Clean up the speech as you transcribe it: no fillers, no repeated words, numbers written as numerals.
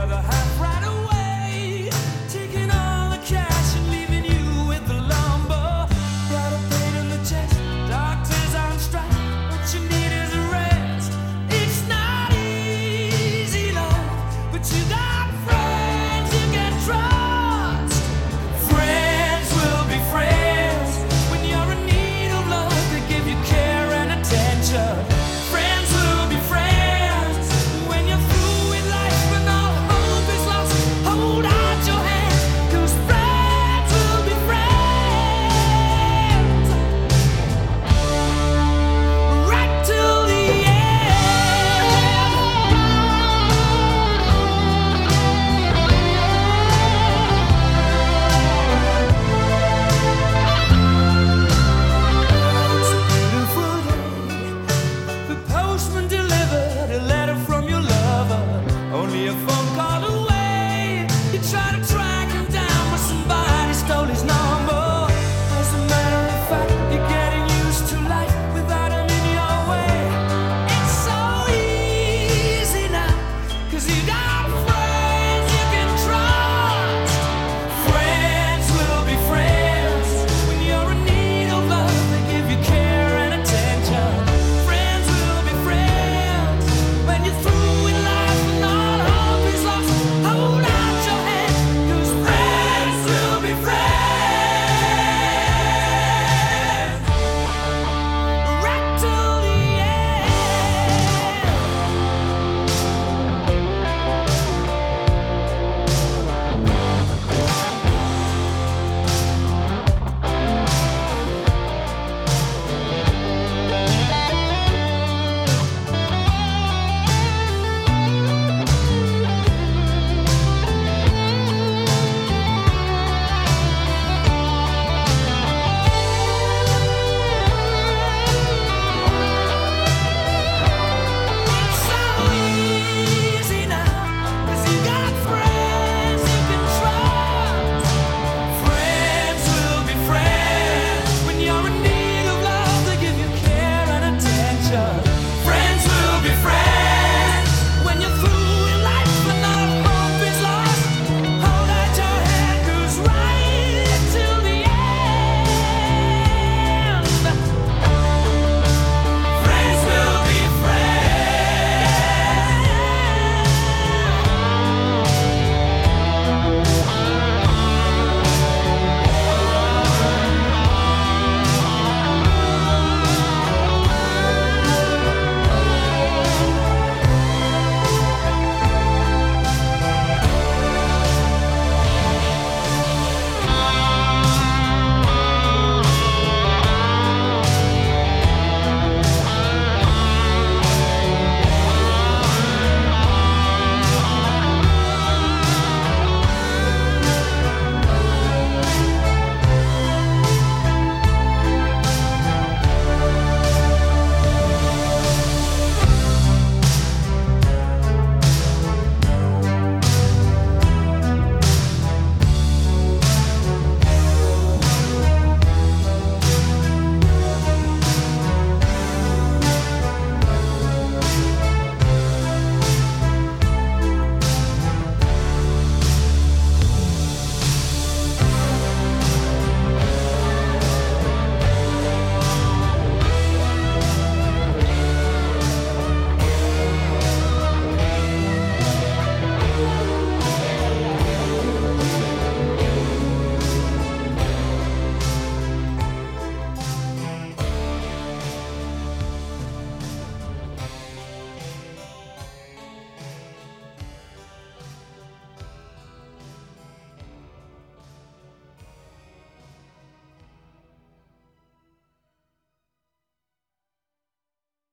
other half right away, taking all the cash and leaving you with the lumber. Got a pain in the chest, doctors on strike. What you need is a rest. It's not easy, love, but you got friends you can trust. Friends will be friends when you're in need of love. They give you care and attention. Friends will be friends when you're through with life and all hope is lost. Hold out your hand, 'cause friends will be friends right till the It's a beautiful day. The postman delivered a letter from your lover, only a phone call away.